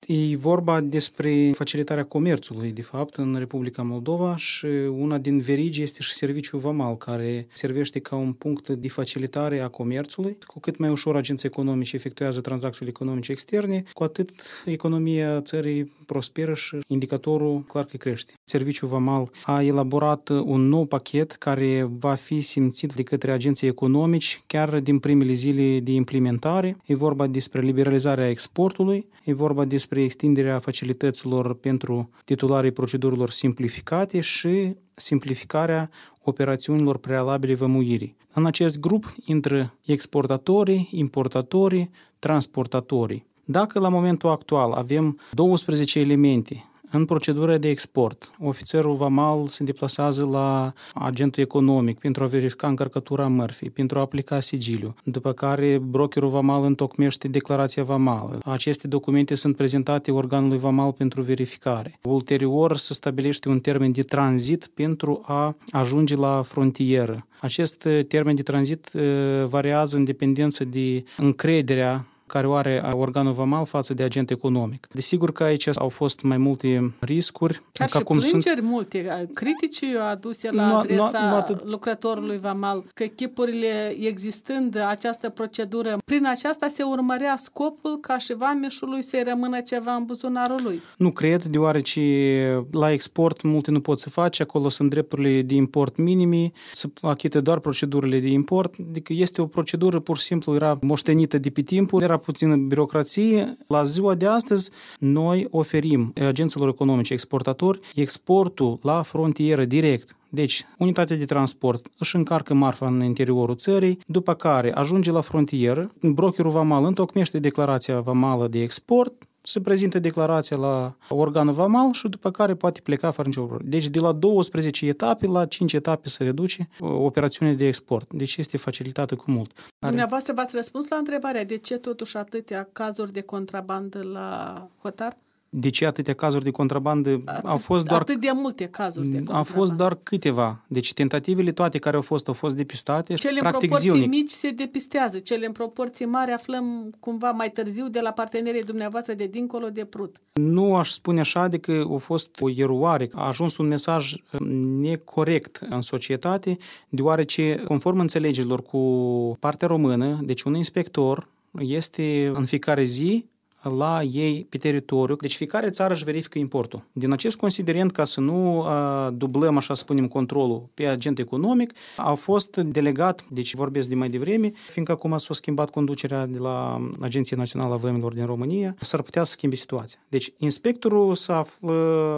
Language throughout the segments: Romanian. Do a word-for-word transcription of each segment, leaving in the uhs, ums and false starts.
E vorba despre facilitarea comerțului, de fapt, în Republica Moldova și una din verigi este și serviciul vamal, care servește ca un punct de facilitare a comerțului. Cu cât mai ușor agenții economici efectuează tranzacțiile economice externe, cu atât economia țării prosperă și indicatorul clar că crește. Serviciul vamal a elaborat un nou pachet care va fi simțit de către agenții economici chiar din primele zile de implementare. E vorba despre liberalizarea exportului, e vorba despre extinderea facilităților pentru titularii procedurilor simplificate și simplificarea operațiunilor prealabile vămuirii. În acest grup intră exportatorii, importatorii, transportatorii. Dacă la momentul actual avem douăsprezece elemente în procedura de export, ofițerul vamal se deplasează la agentul economic pentru a verifica încărcătura mărfii, pentru a aplica sigiliu, după care brokerul vamal întocmește declarația vamală. Aceste documente sunt prezentate organului vamal pentru verificare. Ulterior se stabilește un termen de tranzit pentru a ajunge la frontieră. Acest termen de tranzit variază în dependență de încrederea care o are organul vamal față de agent economic. Desigur că aici au fost mai multe riscuri. Chiar și plângeri sunt... multe, critici aduse la nu, adresa nu, nu atât... lucrătorului vamal, că chipurile existând această procedură, prin aceasta se urmărea scopul ca și vameșului să-i rămână ceva în buzunarul lui. Nu cred, deoarece la export multe nu pot să face, acolo sunt drepturile de import minimi, se achită doar procedurile de import, adică este o procedură pur și simplu, era moștenită de pe timpul, era puțină birocrație. La ziua de astăzi, noi oferim agenților economice exportatori exportul la frontieră direct. Deci, unitatea de transport își încarcă marfa în interiorul țării, după care ajunge la frontieră, brokerul vamal întocmește declarația vamală de export, se prezintă declarația la organul vamal și după care poate pleca fără nicio problemă. Deci de la douăsprezece etape la cinci etape se reduce operațiunea de export. Deci este facilitată cu mult. Dumneavoastră v-ați răspuns la întrebarea de ce totuși atâtea cazuri de contrabandă la hotar? De ce atâtea cazuri de contrabandă? Atât, au fost doar, atât de multe cazuri de contrabandă. Au fost doar câteva. Deci tentativele toate care au fost, au fost depistate. Cele și, practic, în proporții zilnic. mici se depistează. Cele în proporții mari aflăm cumva mai târziu de la partenerii dumneavoastră de dincolo de Prut. Nu aș spune așa, adică a fost o eroare. A ajuns un mesaj necorect în societate, deoarece, conform înțelegerilor cu partea română, deci un inspector este în fiecare zi la ei pe teritoriu. Deci fiecare țară își verifică importul. Din acest considerent, ca să nu a, dublăm, așa să spunem, controlul pe agent economic, a fost delegat, deci vorbesc de mai devreme, fiindcă acum s-a schimbat conducerea de la Agenția Națională a Vămilor din România, s-ar putea să schimbe situația. Deci inspectorul se află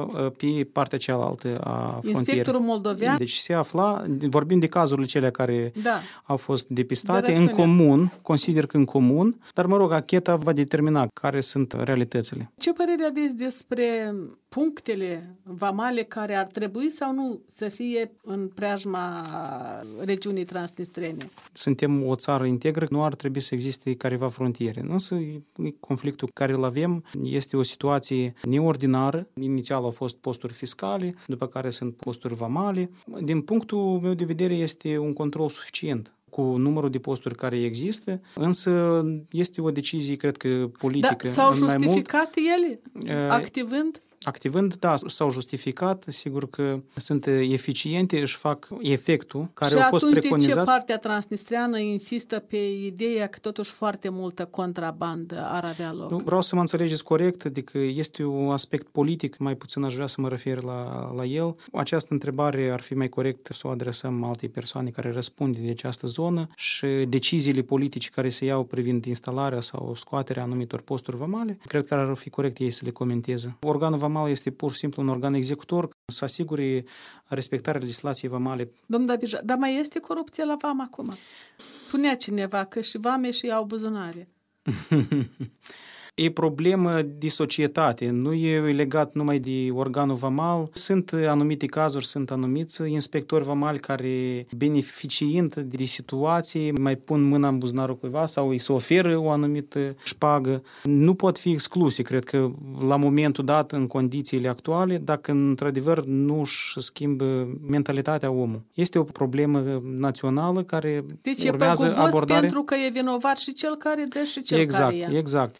pe partea cealaltă a frontierei. Inspectorul moldovean? Deci se afla, vorbim de cazurile cele care da. au fost depistate în comun, consider că în comun, dar mă rog, ancheta va determina care sunt realitățile. Ce părere aveți despre punctele vamale care ar trebui sau nu să fie în preajma regiunii transnistrene? Suntem o țară integră, nu ar trebui să existe careva frontiere. Însă conflictul care îl avem este o situație neordinară. Inițial au fost posturi fiscale, după care sunt posturi vamale. Din punctul meu de vedere este un control suficient cu numărul de posturi care există, însă este o decizie, cred că, politică. Da, s-au justificat ele, activând? Activând, da, s-au justificat, sigur că sunt eficiente, își fac efectul care și a fost preconizat. Și atunci de ce partea transnistreană insistă pe ideea că totuși foarte multă contrabandă ar avea loc? Nu, vreau să mă înțelegeți corect, adică este un aspect politic, mai puțin aș vrea să mă refer la, la el. Această întrebare ar fi mai corect să o adresăm altei persoane care răspunde de această zonă și deciziile politice care se iau privind instalarea sau scoaterea anumitor posturi vamale, cred că ar fi corect ei să le comenteze. Organul vamal este pur și simplu un organ executor să asigure respectarea legislației vamale. Domnul Dabija, dar mai este corupție la vam acum? Spunea cineva că și vameșii au buzunare. E problemă de societate, nu e legat numai de organul vamal. Sunt anumite cazuri, sunt anumiți inspectori vamali care, beneficiind de situații, mai pun mâna în buzunarul cuiva sau îi se oferă o anumită șpagă. Nu pot fi excluse, cred că, la momentul dat, în condițiile actuale, dacă într-adevăr nu își schimbă mentalitatea omului. Este o problemă națională care deci urmează abordare. pentru că e vinovat și cel care dă și cel exact, care ia. Exact, fiindcă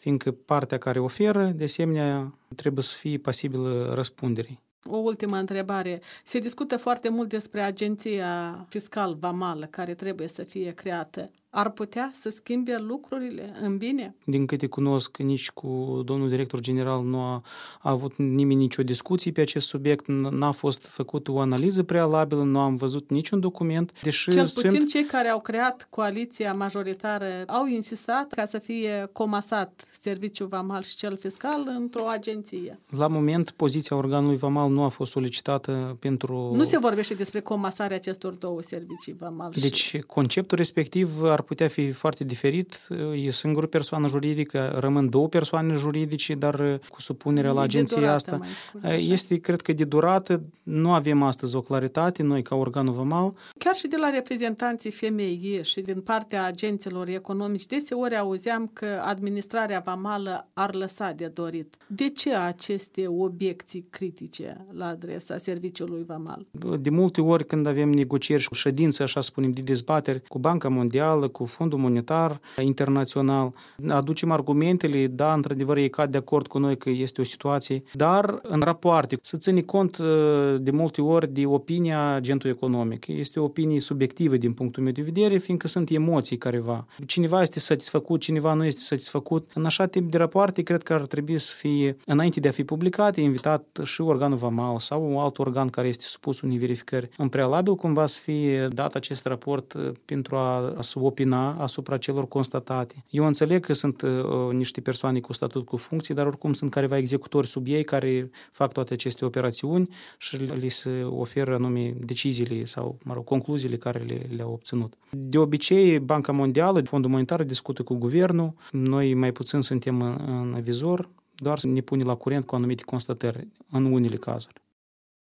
partea care oferă, de asemenea, trebuie să fie pasibilă răspunderii. O ultimă întrebare. Se discută foarte mult despre agenția fiscal-vamală care trebuie să fie creată. Ar putea să schimbe lucrurile în bine? Din câte cunosc, nici cu domnul director general nu a, a avut nimeni nicio discuție pe acest subiect, n-a fost făcută o analiză prealabilă, nu am văzut niciun document. Deși Cel puțin sunt... cei care au creat coaliția majoritară au insistat ca să fie comasat serviciul vamal și cel fiscal într-o agenție. La moment, poziția organului vamal nu a fost solicitată pentru... Nu se vorbește despre comasarea acestor două servicii vamal și... Deci, conceptul respectiv ar putea fi foarte diferit. E singură persoană juridică, rămân două persoane juridice, dar cu supunerea la agenția durată, asta. Scurt, este, cred că, de durată. Nu avem astăzi o claritate, noi ca organul vamal. Chiar și de la reprezentanții F M I și din partea agenților economici, deseori auzeam că administrarea vamală ar lăsa de dorit. De ce aceste obiecții critice la adresa serviciului vamal? De multe ori, când avem negocieri și ședințe, așa spunem, de dezbateri cu Banca Mondială, cu Fondul Monetar Internațional, aducem argumentele, da, într-adevăr, ei cad de acord cu noi că este o situație, dar în rapoarte să ține cont de multe ori de opinia agentului economic. Este o opinie subiectivă din punctul meu de vedere, fiindcă sunt emoții careva. Cineva este satisfăcut, cineva nu este satisfăcut. În așa tip de rapoarte, cred că ar trebui să fie, înainte de a fi publicate, invitat și organul vamal sau un alt organ care este supus unei verificări în prealabil, cumva să fie dat acest raport pentru a, a să opina asupra celor constatate. Eu înțeleg că sunt uh, niște persoane cu statut cu funcții, dar oricum sunt careva executori sub ei care fac toate aceste operațiuni și li se oferă anume deciziile sau, mă rog, concluziile care le, le-au obținut. De obicei, Banca Mondială, Fondul Monetar discută cu guvernul, noi mai puțin suntem în, în vizor, doar să ne pune la curent cu anumite constatări în unele cazuri.